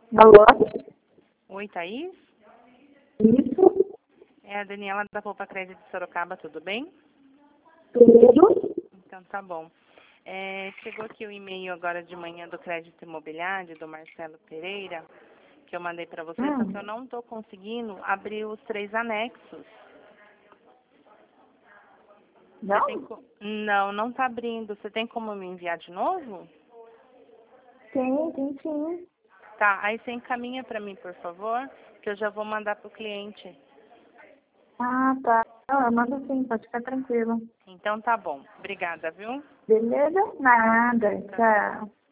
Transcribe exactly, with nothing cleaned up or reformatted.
Alô? Oi, Thaís? Isso? É a Daniela da Poupa Crédito de Sorocaba, tudo bem? Tudo? Então tá bom. É, chegou aqui o e-mail agora de manhã do crédito imobiliário, do Marcelo Pereira, que eu mandei para você, só que eu Hum, não estou conseguindo abrir os três anexos. Você tem não? co- Não, não está abrindo. Você tem como me enviar de novo? Tem, tem sim. Tá, aí você encaminha para mim, por favor, que eu já vou mandar para o cliente. Ah, tá. Ah, manda sim, pode ficar tranquilo. Então tá bom. Obrigada, viu? Beleza? Nada. Tchau, tchau. Tchau.